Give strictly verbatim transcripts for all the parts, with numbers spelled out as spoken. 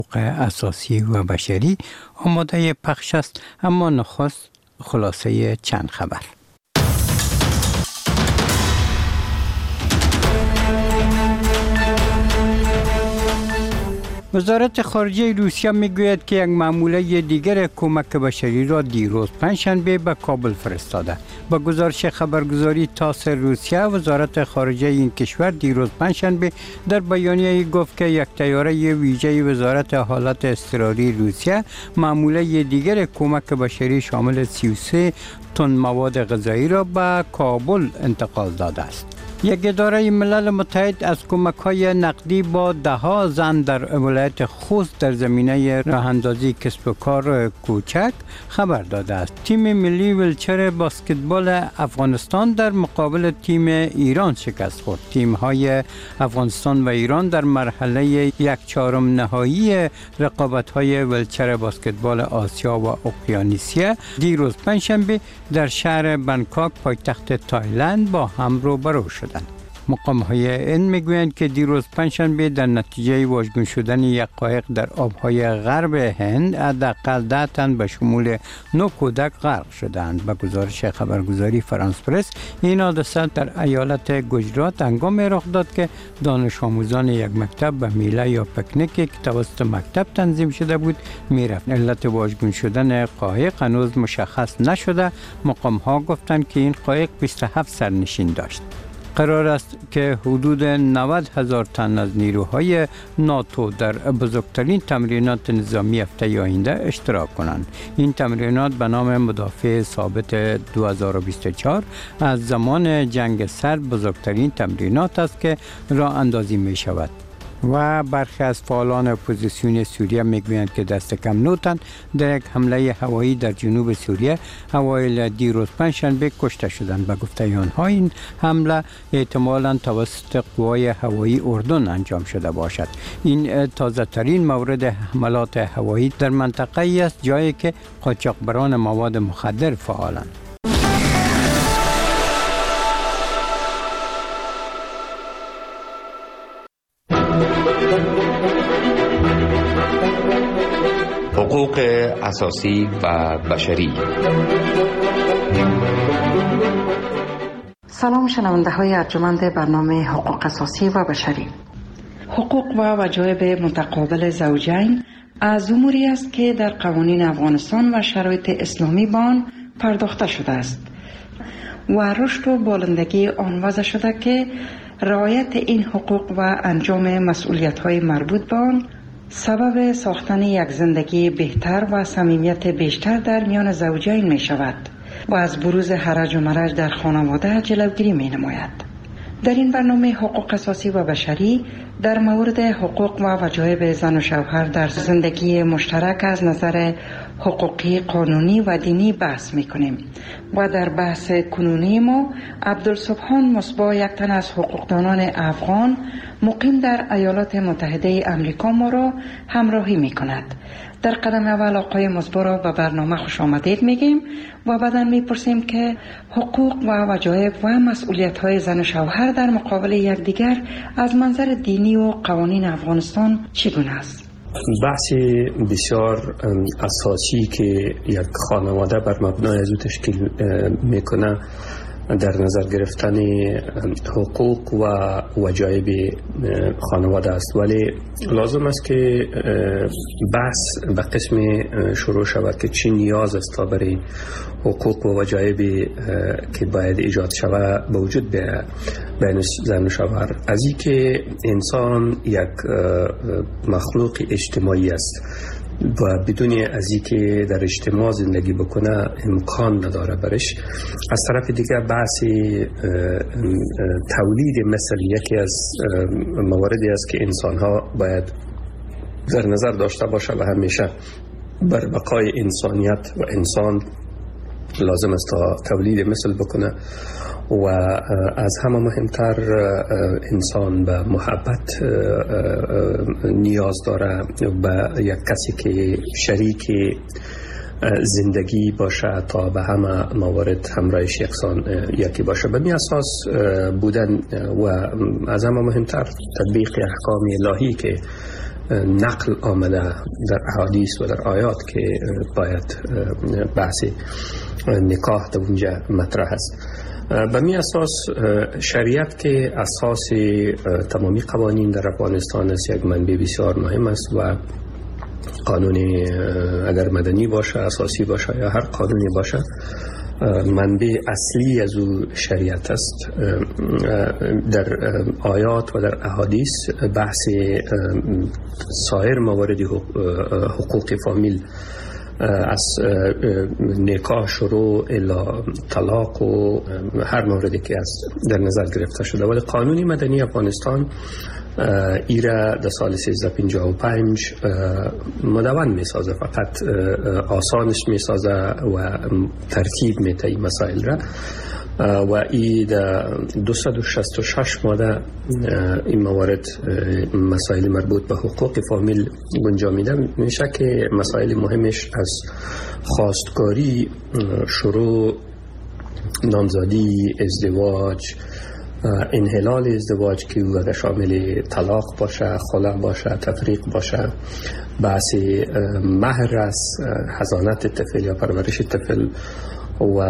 اساسی و بشری آماده پخش است، اما نخست خلاصه چند خبر. وزارت خارجه روسیه میگوید که یک ماموره دیگر کمک بشری را دیروز پنجشنبه به کابل فرستاده. با گزارش خبرگزاری تاس روسیه، وزارت خارجه این کشور دیروز پنجشنبه در بیانیه گفت که یک طیاره ویژه وزارت حالات اضطراری روسیه ماموره دیگر کمک بشری شامل سی و سه تن مواد غذایی را به کابل انتقال داده است. یک اداره ملل متحد از کمک‌های نقدی با ده ها زن در ولایت خوست در زمینه راه‌اندازی کسب و کار کوچک خبر داده است. تیم ملی ویلچر بسکتبال افغانستان در مقابل تیم ایران شکست خورد. تیم‌های افغانستان و ایران در مرحله یک چهارم نهایی رقابت‌های ویلچر بسکتبال آسیا و اقیانوسیه دیروز پنجشنبه در شهر بانکوک پایتخت تایلند با هم روبرو شدند. مقام‌های این میگویند که دیروز پنجشنبه در نتیجه واژگون شدن یک قایق در آب‌های غرب هند حداقل ده تن به شمول نه کودک غرق شدند. به گزارش خبرگزاری فرانس پرس، این حادثه در ایالت گجرات هنگام رخ داد که دانش آموزان یک مکتب به میله یا پکنیکی که توسط مکتب تنظیم شده بود میرفت. علت واژگون شدن قایق هنوز مشخص نشده. مقام‌ها گفتند که این قایق بیست و هفت سرنشین داشت. قرار است که حدود نود هزار تن از نیروهای ناتو در بزرگترین تمرینات نظامی هفته آینده اشتراک کنند. این تمرینات به نام مدافع ثابت دو هزار و بیست و چهار از زمان جنگ سرد بزرگترین تمرینات است که راه اندازی می شود. و برخی از فعالان اپوزیسیون سوریه میگویند که دست کم نه تن در یک حمله هوایی در جنوب سوریه اوایل دیروز پنجشنبه کشته شدند. به گفته آنها این حمله احتمالاً توسط قوای هوایی اردن انجام شده باشد. این تازه ترین مورد حملات هوایی در منطقه ای است جایی که قاچاقبران مواد مخدر فعالند. حقوق اساسی و بشری. سلام شنونده های ارجمند برنامه حقوق اساسی و بشری. حقوق و وجایب متقابل زوجین از اموری است که در قوانین افغانستان و شرایط اسلامی به آن پرداخته شده است و رشد و بالندگی آن وضع شده که رعایت این حقوق و انجام مسئولیت های مربوط به آن سبب ساختن یک زندگی بهتر و صمیمیت بیشتر در میان زوجین می شود و از بروز هرج و مرج در خانواده جلوگیری می نماید. در این برنامه حقوق اساسی و بشری در مورد حقوق و وجایب زن و شوهر در زندگی مشترک از نظر حقوقی، قانونی و دینی بحث می کنیم و در بحث کنونی ما عبدالسبحان مصباح، یک تن از حقوقدانان افغان مقیم در ایالات متحده امریکا ما را همراهی می کند. در قدم اول آقای مصباح را به برنامه خوش آمدید میگیم و بعدا میپرسیم که حقوق و وجایب و مسئولیت های زن و شوهر در مقابل یکدیگر از منظر دینی و قوانین افغانستان چگونه است؟ بحث بسیار اساسی که یک خانواده بر مبنای از او تشکیل میکنه در نظر گرفتن حقوق و وجایب خانواده است، ولی لازم است که بحث به قسم شروع شود که چی نیاز است تا برای حقوق و وجایب که باید ایجاد شود به وجود بیاید بین زن و شوهر. از این که انسان یک مخلوق اجتماعی است و بدون از این که در اجتماع زندگی بکنه امکان نداره برش. از طرف دیگه بحث تولید مثل یکی از مواردی است که انسان ها باید در نظر داشته باشه و همیشه بر بقای انسانیت و انسان لازم است تا تولید مثل بکنه و از همه مهمتر انسان به محبت نیاز داره، به یک کسی که شریک زندگی باشه تا به همه موارد همراهش یکسان یکی باشه. به می اساس بودن و از همه مهمتر تطبیق احکام الهی که نقل آمده در احادیث و در آیات که باید بحث نکاح در اونجا مطرح است. به می اساس شریعت که اساس تمامی قوانین در افغانستان است، یک منبع بسیار مهم است و قانون اگر مدنی باشه، اساسی باشه یا هر قانونی باشه، منبع اصلی از او شریعت است. در آیات و در احادیث بحث سایر موارد حقوق فامیل از نکاح شروع الی طلاق و هر موردی که از در نظر گرفته شده، ولی قانون مدنی افغانستان ایره در سال سیزده پنجاه و پنج مدون می سازه، فقط آسانش می سازه و ترتیب می ته این مسائل را و ای در دویست و شصت و شش ماده این موارد مسائل مربوط به حقوق فامیل گنجانیده میشه که مسائل مهمش از خواستگاری، شروع، نامزدی، ازدواج، انحلال ازدواج که او شامل طلاق باشه، خلع باشه، تفریق باشه، بحث مهر است، حضانت طفل یا پرورش طفل و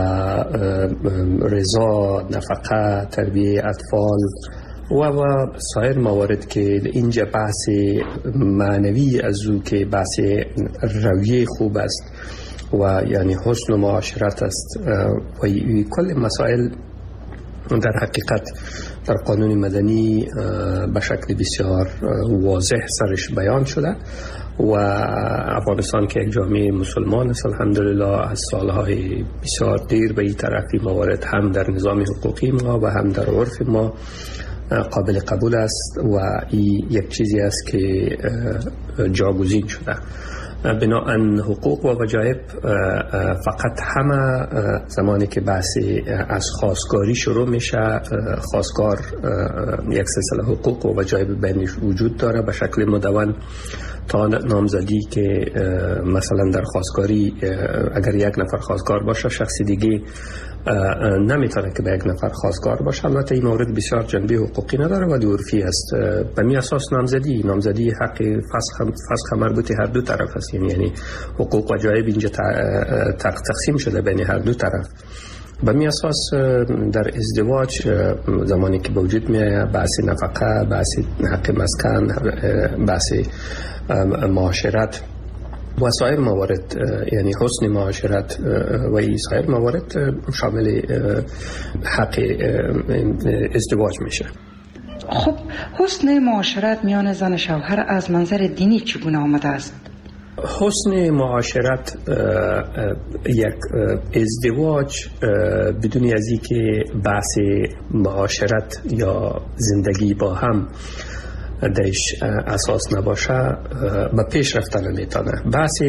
رضا، نفقه، تربیه اطفال و و سایر موارد که اینجا بحث معنوی از او که بحث رویه خوب است و یعنی حسن و معاشرت است و کل مسائل در حقیقت در قانون مدنی به شکل بسیار واضح سرش بیان شده و افغانستان که یک جامعه مسلمان است الحمدلله از سالهای بسیار دیر به این طرفی موارد هم در نظام حقوقی ما و هم در عرف ما قابل قبول است و این یک چیزی است که جاگزین شده. بناهن حقوق و وجایب فقط همه زمانی که بحث از خواستگاری شروع میشه، خواستگار یک سلسله حقوق و وجایب بینش وجود داره به شکل مدون تا نامزدی که مثلا در خواستگاری اگر یک نفر خواستگار باشه شخصی دیگه نمیتونه که به یک نفر خواستگار باشه. البته این مورد بسیار جنبه حقوقی نداره ولی عرفی است. به می اساس نامزدی نامزدی حق فسخ فسخ مربوط هر دو طرف است، یعنی حقوق و وجایب اینجا تقسیم شده بین هر دو طرف. به می اساس در ازدواج زمانی که به وجود میاد بحث نفقه، بحث حق مسکن، بحث معاشرت و سایر موارد یعنی حسن معاشرت و این سایر موارد شامل حق ازدواج میشه. خب حسن معاشرت میان زن و شوهر از منظر دینی چگونه آمده است؟ حسن معاشرت یک ازدواج بدون از اینکه بحث معاشرت یا زندگی با هم درش اساس نباشه به پیش رفتن نمیتونه. بحث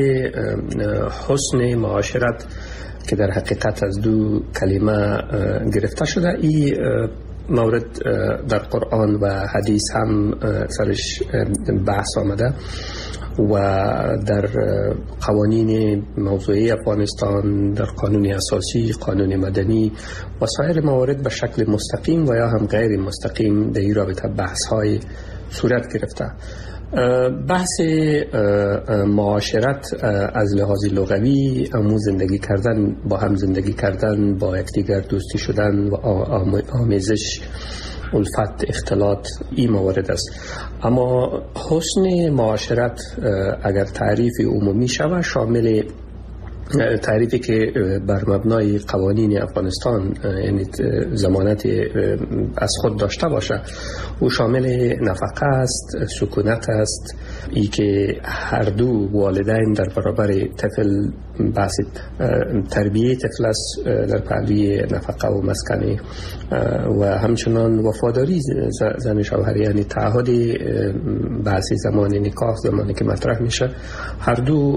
حسن معاشرت که در حقیقت از دو کلمه گرفته شده، این مورد در قرآن و حدیث هم سرش بحث آمده و در قوانین موضوعی افغانستان، در قانون اساسی، قانون مدنی و سایر موارد به شکل مستقیم و یا هم غیر مستقیم در این رابطه بحث های صورت گرفته. بحث معاشرت از لحاظ لغوی همون زندگی کردن، با هم زندگی کردن، با یکدیگر دوستی شدن و آمیزش، الفت، اختلاط، این موارد است. اما حسن معاشرت اگر تعریف عمومی شود شامل تعریفی که بر مبنای قوانین افغانستان یعنی ضمانت از خود داشته باشه او شامل نفقه است، سکونت است، ای که هر دو والدین در برابر طفل بحث تربیه طفل است در پهلوی نفقه و مسکنه و همچنان وفاداری زن شوهر یعنی تعهد بحث زمان نکاح زمانی که مطرح میشه هر دو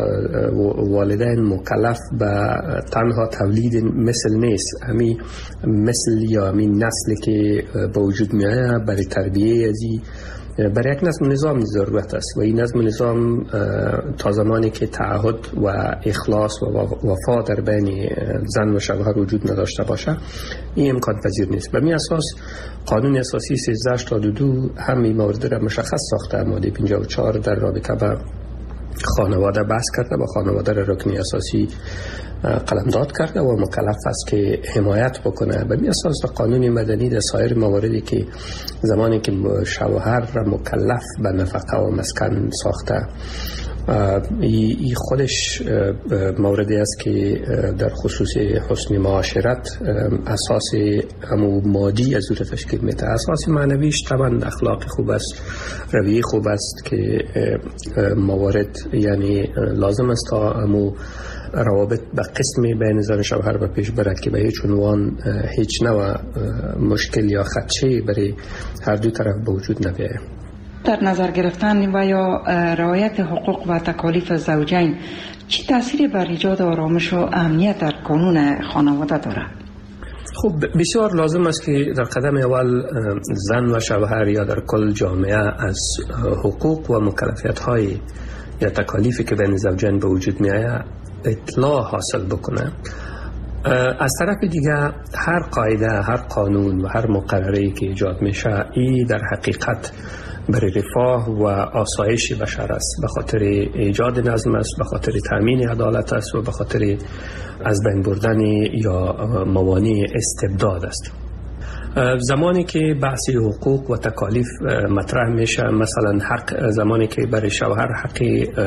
والدین مکلف به تنها تولید مثل نیست، همین مثل یا همین نسلی که با وجود میآید برای تربیه ازی برای یک نظم نظام ضرورت است و این نظم نظام تا زمانی که تعهد و اخلاص و وفا در بین زن و شوهر وجود نداشته باشه این امکان پذیر نیست. به می اساس قانون اساسی سیزده هشتاد و دو همین موارد را مشخص ساخته. ماده پنجاه و چهار در رابطه با خانواده بحث کرده و خانواده را رکن اساسی قلمداد کرده و مکلف است که حمایت بکنه. به می اساس قانون مدنی در سایر مواردی که زمانی که شوهر را مکلف به نفقه و مسکن ساخته ای خودش موردی است که در خصوص حسن معاشرت اساس همو مادی از او تشکیل میده. اساس معنویش طبعا اخلاق خوب است، رویه خوب است که موارد یعنی لازم است تا همو روابط به قسم بین زن و شوهر به پیش برد که به هیچ عنوان هیچ نوع مشکل یا خدشه برای هر دو طرف به وجود نبیاید. در نظر گرفتن و یا رعایت حقوق و تکالیف زوجین چه تأثیری بر ایجاد آرامش و امنیت در قانون خانواده دارد؟ خب بسیار لازم است که در قدم اول زن و شوهر یا در کل جامعه از حقوق و مکلفیت های یا تکالیفی که بین زوجین به وجود می آید اطلاع حاصل بکنه. از طرف دیگه هر قاعده، هر قانون و هر مقرری که ایجاد میشه ای در حقیقت برای رفاه و آسایش بشر است، به خاطر ایجاد نظم است، به خاطر تامین عدالت است و به خاطر از بین بردن یا موانع استبداد است. زمانی که بحث حقوق و تکالیف مطرح میشه، مثلا حق زمانی که برای شوهر حق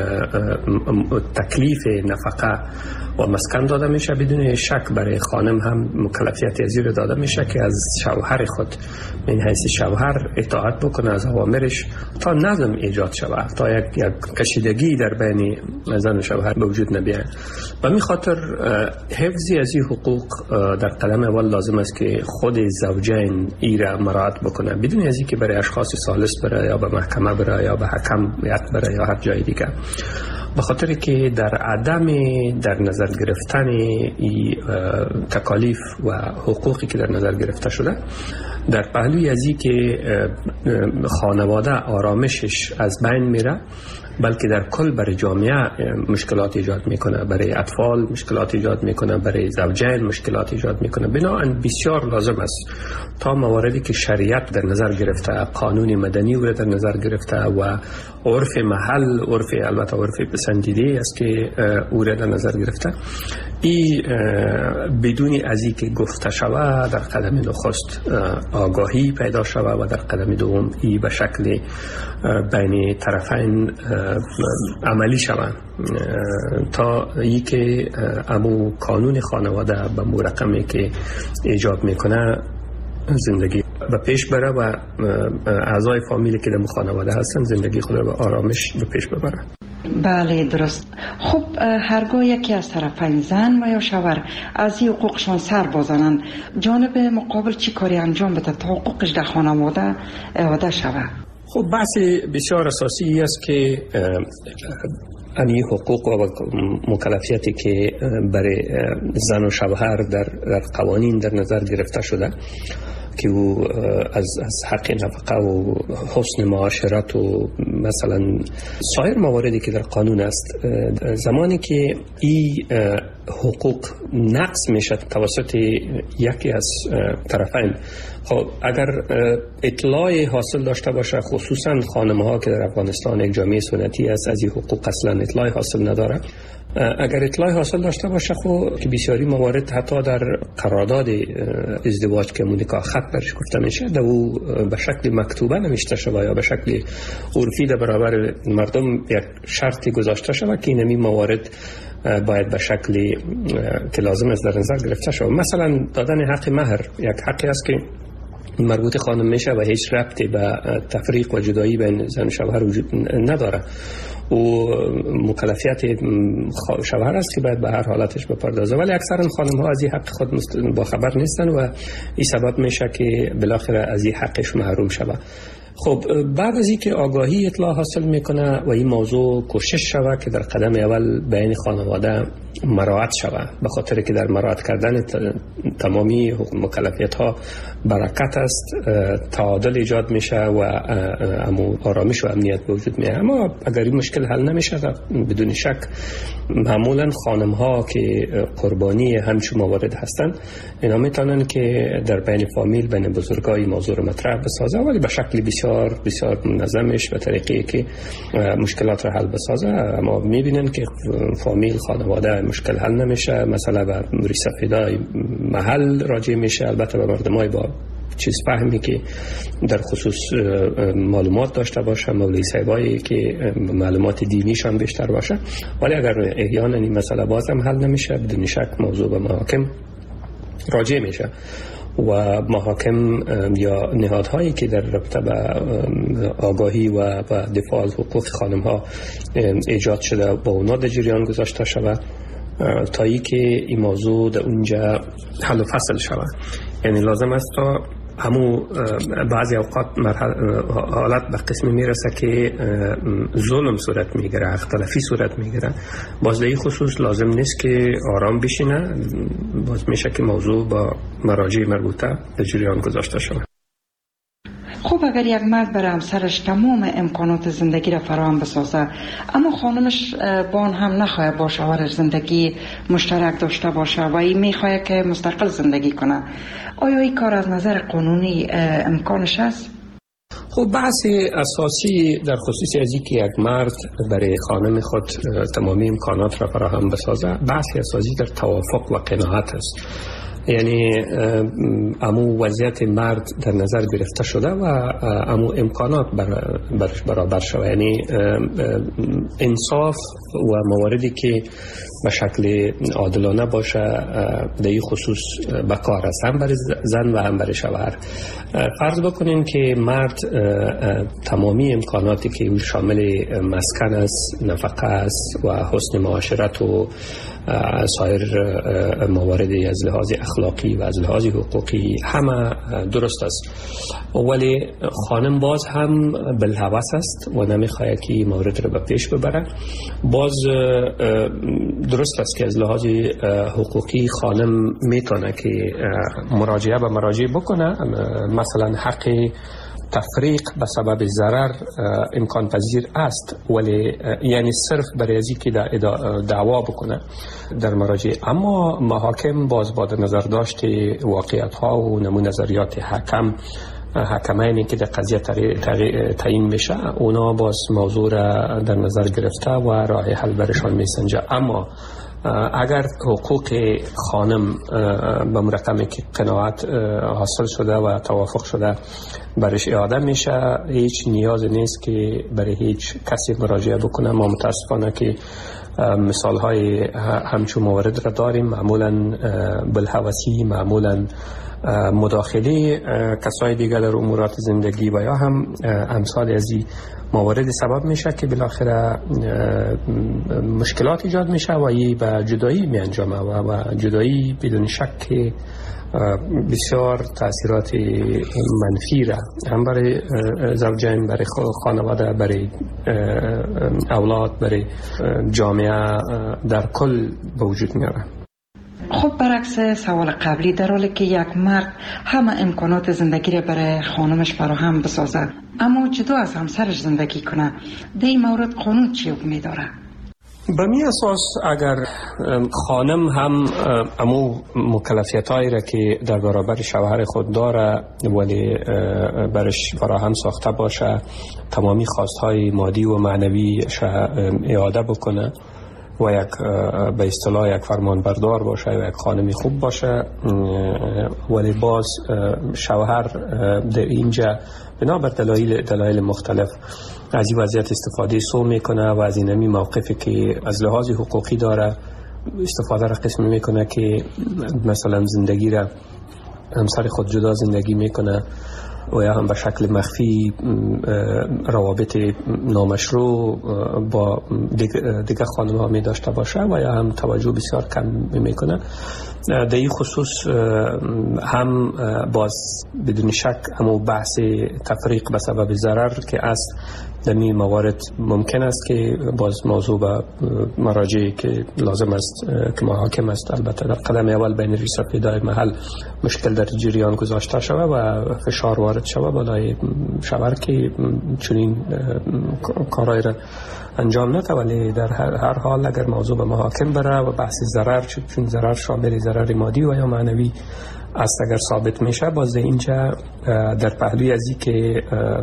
تکلیف نفقه و مسکن داده میشه، بدون شک برای خانم هم مکلفیت زیر داده میشه که از شوهر خود من حیث شوهر اطاعت بکنه از اوامرش تا نظم ایجاد شود، تا یک, یک کشیدگی در بین زن و شوهر به وجود نبیاید. و می خاطر حفظی از این حقوق در قدم اول لازم است که خود زوجین ای را مراعات بکنه، بدون از اینکه برای اشخاص ثالث بره یا به محکمه بره یا به حکم بره یا هر جای دیگه، به خاطر که در عدم در نظر گرفتن ای تکالیف و حقوقی که در نظر گرفته شده، در پهلوی از این که خانواده آرامشش از بین میره، بلکه در کل برای جامعه مشکلات ایجاد میکنه، برای اطفال مشکلات ایجاد میکنه، برای زوجین مشکلات ایجاد میکنه. بنابراین بسیار لازم است تا مواردی که شریعت در نظر گرفته، قانون مدنی او در نظر گرفته و عرف محل، عرف البته عرف پسندیده است که او در نظر گرفته، ای بدون از این که گفته شود در قدم نخست آگاهی پیدا شود و در قدم دوم ای به شکل بین طرفین عملی شوند تا ای که امو قانون خانواده به مو رقمی که ایجاب میکنه زندگی به پیش بره و اعضای فامیلی که در خانواده هستن زندگی خود را به آرامش به پیش ببره. بله درست. خب هرگاه یکی از طرفین زن و یا شوهر از این حقوقشان سر بازنند، جانب مقابل چی کاری انجام بده تا حقوقش در خانواده اعاده شود؟ خب بحث بسیار اساسی است که امی حقوق و مکلفیتی که برای زن و شوهر در, در قوانین در نظر گرفته شده که او از, از حق نفقه و حسن معاشرت و مثلا سایر مواردی که در قانون است، زمانی که این حقوق نقض میشه توسط یکی از طرفین، خب اگر اطلاع حاصل داشته باشه، خصوصا خانم‌ها که در افغانستان یک جامعه سنتی است از این حقوق اصلا اطلاع حاصل نداره، اگر اطلاع حاصل داشته باشه خب که بسیاری موارد حتی در قرارداد ازدواج که نکاح خط برش گفته میشه در او به شکل مکتوبه نوشته شده یا به شکل عرفی در برابر مردم یک شرطی گذاشته شده که این موارد باید به شکلی که لازم است در نظر گرفته شود. مثلا دادن حق مهر یک حقی است که مربوط خانم میشه و هیچ ربطی به تفریق و جدایی بین زن و شوهر وجود نداره و مکلفیت شوهر است که باید به هر حالتش بپردازه، ولی اکثرا خانم ها از این حق خود با خبر نیستن و این سبب میشه که بالاخره از این حقش محروم شود. خب بعد از اینکه آگاهی اطلاع حاصل میکنه و این موضوع کوشش شود که در قدم اول بین خانواده مراعات شود، به خاطر که در مراعات کردن تمامی مکلفیت ها برکت است، تعادل ایجاد میشه و امو آرامش و امنیت به وجود میاد. اما اگر این مشکل حل نمیشه بدون شک معمولا خانم ها که قربانی همچون موارد هستند اینا میتونن که در بین فامیل بین بزرگای موضوع رو مطرح بسازه، ولی به شکل بسیار بسیار منظمش به طریقی که مشکلات رو حل بسازه. اما میبینن که فامیل خانواده مشکل حل نمیشه، مثلا به موری سفیدای محل راجع میشه، البته به مردمای با چیز فهمی که در خصوص معلومات داشته باشه، مولوی صاحبایی که معلومات دینیشان بیشتر باشه. ولی اگر احیانا این مسئله بازم حل نمیشه بدون شک موضوع به محاکم راجع میشه و محاکم یا نهادهایی که در رابطه به آگاهی و دفاع از حقوق خانم ها ایجاد شده با اونا در جریان گذاشته شود تا ای که این موضوع در اونجا حل و فصل شود. یعنی لازم است تا همو بعضی اوقات حالت به قسمی میرسه که ظلم صورت میگیره، اختلافی صورت میگیره. باز در این خصوص لازم نیست که آرام بشینه، باز میشه که موضوع با مراجع مربوطه به جریان گذاشته شود. خب اگر یک مرد برای همسرش تمام امکانات زندگی را فراهم بسازه اما خانمش با آن هم نخواهد با شوهرش زندگی مشترک داشته باشه و این میخواهد که مستقل زندگی کنه، آیا این کار از نظر قانونی امکانش هست؟ خب بحث اساسی در خصوص از اینکه یک مرد برای خانم خود تمامی امکانات را فراهم بسازه بحث اساسی در توافق و قناعت است. یعنی امو وضعیت مرد در نظر گرفته شده و امو امکانات بر برش برابر شده، یعنی انصاف و مواردی که به شکل عادلانه باشه در این خصوص به کار است، هم برای زن و هم برای شوهر. فرض بکنیم که مرد تمامی امکاناتی که شامل مسکن است، نفقه است و حسن معاشرت و سایر مواردی از لحاظ اخلاقی و از لحاظ حقوقی همه درست است، ولی خانم باز هم بالهوس است و نمیخواهد که مورد رو به پیش ببره. باز درست است که از لحاظ حقوقی خانم میتونه که مراجعه به مراجع بکنه، مثلا حق تفریق به سبب ضرر امکان پذیر است، ولی یعنی صرف برای ازی که دعوا بکنه در مراجع. اما محاکم باز با نظر داشت واقعیت ها و نمو نظریات حکم حکمینی که در قضیه تعیین میشه اونا باز موضوع را در نظر گرفته و راه حل برشان میسنجه. اما اگر حقوق خانم به مرقمی که قناعت حاصل شده و توافق شده برش اعاده میشه، هیچ نیاز نیست که برای هیچ کسی مراجعه بکنه. ما متاسفانه که مثال های همچون موارد را داریم، معمولا بالهوسی، معمولا مداخله کسای دیگر در امورات زندگی و یا هم امثال از این موارد سبب میشه که بالاخره مشکلات ایجاد میشه و این به جدایی می انجامه و, و جدایی بدون شک بسیار تاثیرات منفی را هم برای زوجین، برای خانواده، برای اولاد، برای جامعه در کل به وجود میاره. خب برعکس سوال قبلی، در حالی که یک مرد همه امکانات زندگی را برای خانمش فراهم بسازه اما جدا از همسرش زندگی کنه، در این مورد قانون چی حکمی داره؟ به می اساس اگر خانم هم امو مکلفیت هایی را که در برابر شوهر خود داره ولی برش فراهم ساخته باشه، تمامی خواست های مادی و معنوی اعاده بکنه و یک به اصطلاح یک فرمان بردار باشه و یک خانمی خوب باشه، ولی باز شوهر در اینجا بنابر دلایل دلایل مختلف از این وضعیت استفاده سو میکنه و از اینمی موقفی که از لحاظ حقوقی داره استفاده را قسم میکنه که مثلا زندگی را همسر خود جدا زندگی میکنه و یا هم به شکل مخفی روابط نامشروع با دیگه خانم ها می داشته باشه و یا هم توجه بسیار کم میکنه. در این خصوص هم باز بدون شک همو بحث تفریق به سبب ضرر که است در این موارد ممکن است که باز موضوع به مراجعی که لازم است که محاکم است البته در قدم اول بین رییس پیدای محل مشکل در جریان گذاشته شود و فشار وارد شود بالای شوهر که چنین کارهای را انجام نده، ولی در هر, هر حال اگر موضوع به محاکم بره و بحث ضرر چون ضرر شامل ضرر مادی و یا معنوی است اگر ثابت میشه، باز اینجا در پهلوی از این که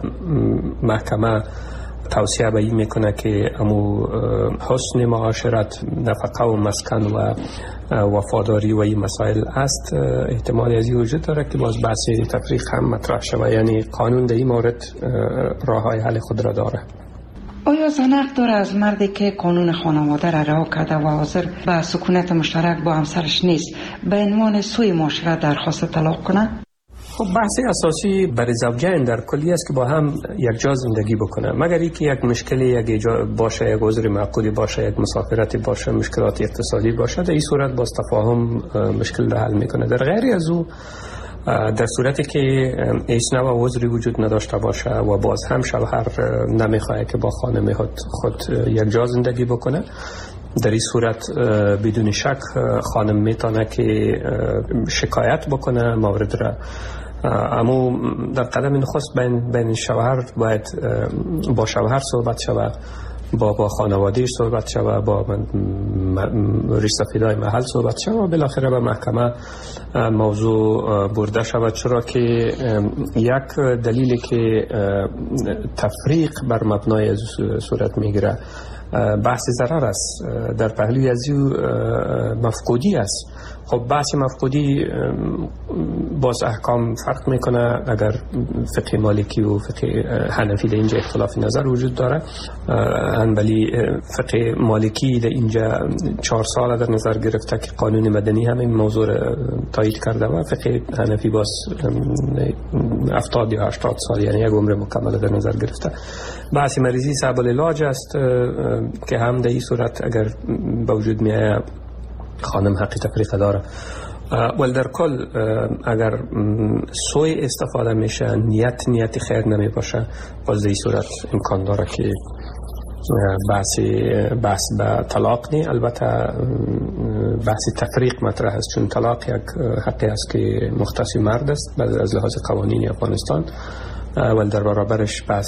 محکمه توصیه به این میکنه که امو حسن معاشرت، نفقه و مسکن و وفاداری و این مسائل است، احتمال از این وجود داره که باز بحث تفریق هم مطرح شود. یعنی قانون در این مورد راه های حل خود را داره. آیا زن حق داره از مردی که قانون خانواده را رها کرده و حاضر به سکونت مشترک با همسرش نیست به عنوان سوی معاشرت درخواست طلاق کنه؟ خب بحث اساسی برای زوجین در کلی است که با هم یک جا زندگی بکنه، مگر اینکه یک مشکلی یک باشه، یک عذر معقولی باشه، یک مسافرتی باشه، مشکلات اقتصادی باشه، در این صورت باز تفاهم مشکل را حل میکنه. در غیر از او در صورتی که هیچ نوع عذری وجود نداشته باشه و باز هم شوهر نمیخواد که با خانم خود یک جا زندگی بکنه، در این صورت بدون شک خانم میتونه که شکایت بکنه مورد را. اما در قدم نخست بین بین شوهر باید با شوهر صحبت شود، با با خانوادهش صحبت شود، با رییس پیدای محل صحبت شود و بالاخره به محکمه موضوع برده شود، چرا که یک دلیلی که تفریق بر مبنای صورت میگیره بحث ضرر است، در پهلوی از او مفقودی است. خب بحث مفقودی باز احکام فرق میکنه، اگر فقه مالکی و فقه حنفی در اینجا اختلاف نظر وجود داره، ولی فقه مالکی در اینجا چهار سال در نظر گرفته که قانون مدنی هم این موضوع را تایید کرده و فقه حنفی باز هفتاد یا هشتاد سال، یعنی یک عمر مکمل در نظر گرفته. بحث مریضی صعب العلاج است که هم در این صورت اگر با وجود میآید خانم حقی تفریق داره. ولی در کل اگر سوی استفاده میشه، نیت نیت خیر نمی باشه، باز در این صورت امکان داره که بحث بحث به طلاق نی. البته بحث تفریق مطرح است، چون طلاق یک حقی است که مختص مرد است از لحاظ قوانین افغانستان، ولی در برابرش بحث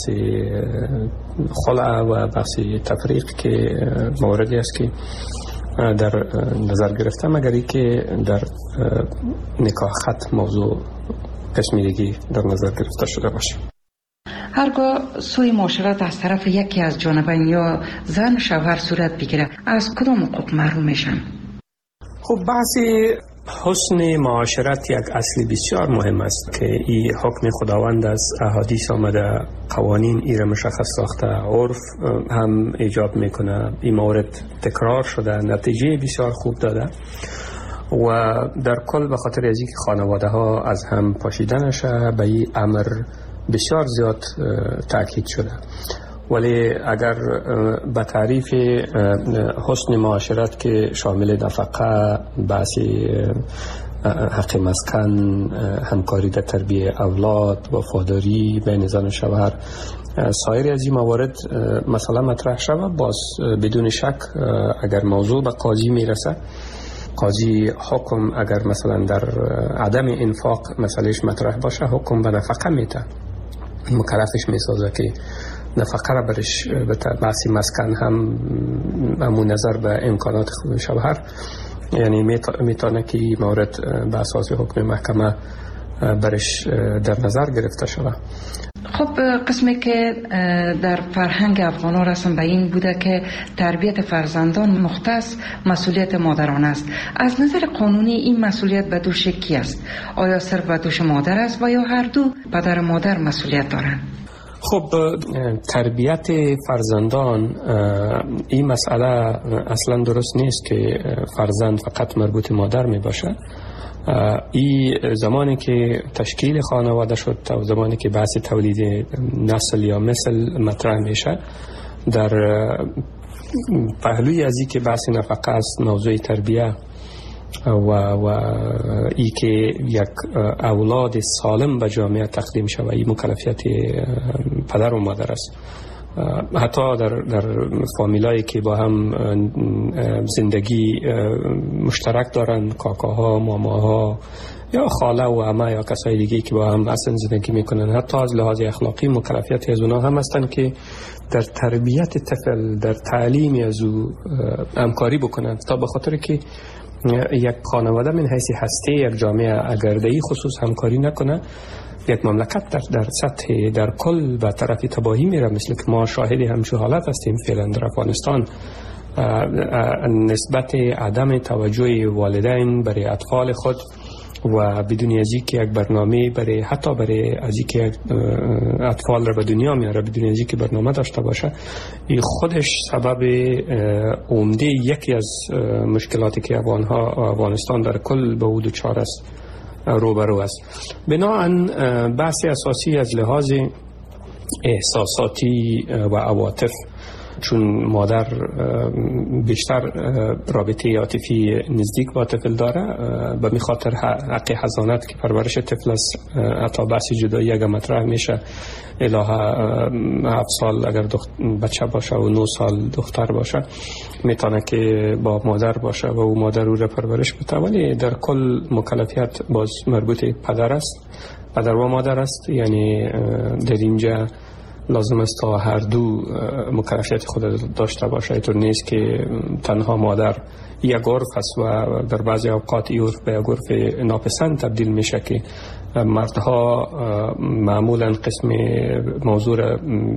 خلع و بحث تفریق که موردی است که در نظر گرفته، مگر ای که در نکاح خط موضوع قسمی دیگی در نظر گرفته شده باشه. هرگاه سوی معاشرت از طرف یکی از جانبین یا زن شوهر صورت بگیره، از کدام حقوق محروم میشن؟ خب بحث حسن معاشرت یک اصل بسیار مهم است که این حکم خداوند است، احادیث آمده، قوانین ای را مشخص ساخته، عرف هم ایجاب میکنه، این مورد تکرار شده، نتیجه بسیار خوب داده و در کل به خاطر از اینکه خانواده ها از هم پاشیده نشه به این امر بسیار زیاد تاکید شده. ولی اگر به تعریف حسن معاشرت که شامل نفقه، بحث حق مسکن، همکاری در تربیت اولاد، وفاداری بین زن و شوهر، سایر از این موارد مثلا مطرح شود، باز بدون شک اگر موضوع به قاضی میرسه، قاضی حکم اگر مثلا در عدم انفاق مسئلهش مطرح باشه، حکم به نفقه میده، مکلفش میسازه که نفقه را برش به بحث مسکن هم همون نظر به امکانات شوهر، یعنی میتونه که مورد به اساس حکم محکمه برش در نظر گرفته شود. خب قسمی که در فرهنگ افغانان رسم به این بوده که تربیت فرزندان مختص مسئولیت مادران است. از نظر قانونی این مسئولیت به دوش کی است؟ آیا صرف به دوش مادر است و یا هر دو پدر و مادر مسئولیت دارند؟ خب تربیت فرزندان این مسئله اصلا درست نیست که فرزند فقط مربوط مادر می باشه. این زمانی که تشکیل خانواده شد و زمانی که بحث تولید نسل یا مثل مطرح میشه، در پهلوی از این که بحث نفقه است، موضوع تربیه و و ای که یک اولاد سالم به جامعه تقدیم شود، این مکلفیت پدر و مادر است. حتی در در فامیلایی که با هم زندگی مشترک دارن، کاکاها، ماماها یا خاله و عمه یا کسای دیگه که با هم اصلا زندگی میکنن، حتی از لحاظ اخلاقی مکلفیت از اونها هم هستن که در تربیت طفل، در تعلیم از او همکاری بکنن، تا به خاطر که یک خانواده من حیث هسته یک جامعه اگر در این خصوص همکاری نکنه، یک مملکت در در سطح در کل به طرف تباهی میره، مثل که ما شاهد همچون حالت هستیم فعلا در افغانستان. نسبت عدم توجه والدین برای اطفال خود و بدون از اینکه یک برنامه برای حتی برای از اینکه اطفال را به دنیا میاره بدون از اینکه برنامه داشته باشه، این خودش سبب عمده یکی از مشکلاتی که افغانها افغانستان در کل به او دچار است روبرو است. بنابراین بحث اساسی از لحاظ احساساتی و عواطف، چون مادر بیشتر رابطه عاطفی نزدیک با طفل داره، به می خاطر حق حضانت که پرورش طفل است، حتی بحث جدایی اگر مطرح میشه الهه هفت سال اگر بچه باشه و نه سال دختر باشه میتونه که با مادر باشه و او مادر او را پرورش بده، ولی در کل مکلفیت باز مربوط پدر است، پدر و مادر است. یعنی در اینجا لازم است تا هر دو مکلفیت خود داشته باشه. اینطور نیست که تنها مادر یک عرف است و در بعضی اوقات این عرف به یک عرف ناپسند تبدیل میشه که مردها معمولا قسم موضوع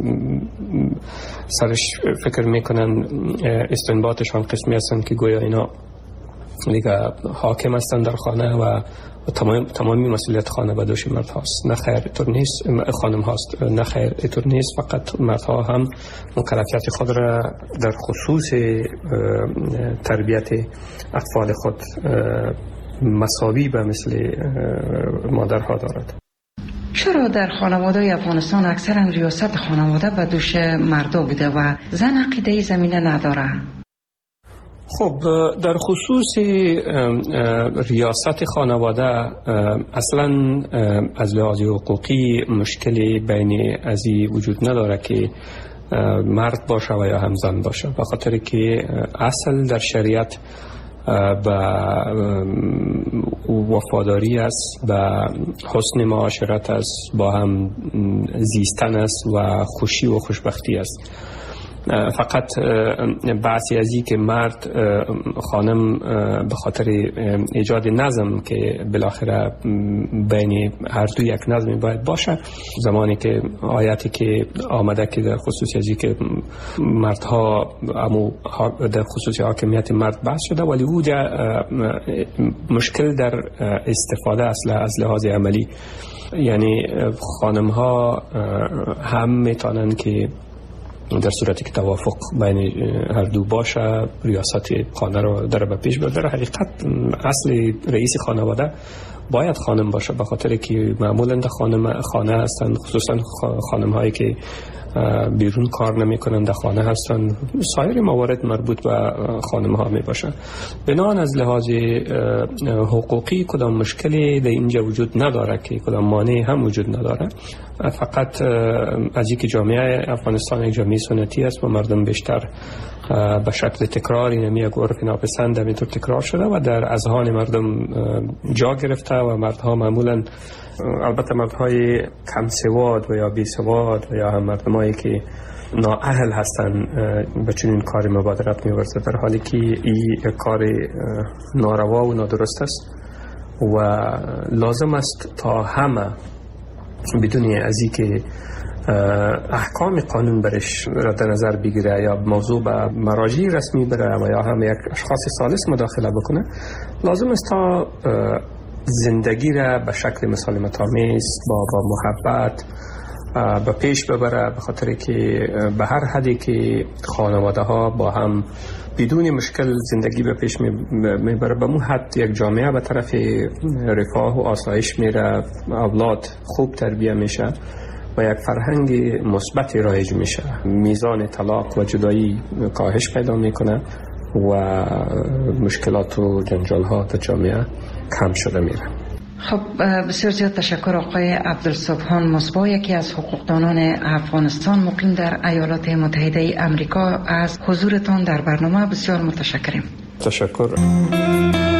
سرش فکر میکنن، استنباطشان قسمی هستند که گویا اینا دیگه حاکم هستند در خانه و تمام تمامی مسئولیت خانه به دوش مرد هاست. نه خیر، اینطور نیست. خانم هاست. نه خیر، اینطور نیست. فقط مردها هم مکلفیت خود را در خصوص تربیت اطفال خود مساوی به مثل مادرها دارد. چرا در خانواده افغانستان اکثرا ریاست خانواده به دوش مردا بوده و زن عقیده زمینه نداره؟ خب در خصوص ریاست خانواده اصلا از لحاظ حقوقی مشکلی بین ازی وجود نداره که مرد باشه و یا هم زن باشه، به خاطر که اصل در شریعت به وفاداری است، به حسن معاشرت است، با هم زیستن است و خوشی و خوشبختی است. فقط بحثی از این که مرد خانم به خاطر ایجاد نظم که بالاخره بین هر دو یک نظمی باید باشه، زمانی که آیاتی که آمده که در خصوص از این که مردها امو در خصوص حاکمیت مرد بحث شده، ولی او مشکل در استفاده است از لحاظ عملی. یعنی خانم ها هم میتونن که در صورتی که توافق بین هر دو باشه ریاست خانه رو در به پیش ببره. حقیقت اصل رئیس خانواده باید خانم باشه، به خاطر که معمولا در خانم خانه هستن، خصوصا خانم هایی که بیرون کار نمی کنن در خانه هستن. سایر موارد مربوط به خانم ها می باشه. بنابراین از لحاظ حقوقی کدام مشکلی در اینجا وجود نداره که کدام مانع هم وجود نداره. فقط از اینکه جامعه افغانستان یک جامعه سنتی است و مردم بیشتر به شکل تکراری نمی یک عرف ناپسند همینطور تکرار شده و در اذهان مردم جا گرفته و مردها معمولا، البته مردهای کم سواد و یا بی سواد و یا هم مردمایی که نااهل هستن به چنین کاری مبادرت می‌ورزه، در حالی که این کار ناروا و نادرست است و لازم است تا همه بدون از اینکه احکام قانون برش رد نظر بگیره یا موضوع به مراجع رسمی بره و یا هم یک اشخاص ثالث مداخله بکنه، لازم است تا زندگی را به شکل مسالمت آمیز با با محبت به پیش ببره، به خاطر که به هر حدی که خانواده ها با هم بدون مشکل زندگی به پیش میبره، به مو حد یک جامعه به طرف رفاه و آسایش میره، اولاد خوب تربیه میشه و یک فرهنگ مثبت رایج میشه، میزان طلاق و جدایی کاهش پیدا میکنه و مشکلات و جنجال ها در جامعه کم شده میره. خب بسیار زیاد تشکر آقای عبدالصبحان مصباح، یکی از حقوقدانان افغانستان مقیم در ایالات متحده امریکا. از حضورتان در برنامه بسیار متشکریم. تشکر.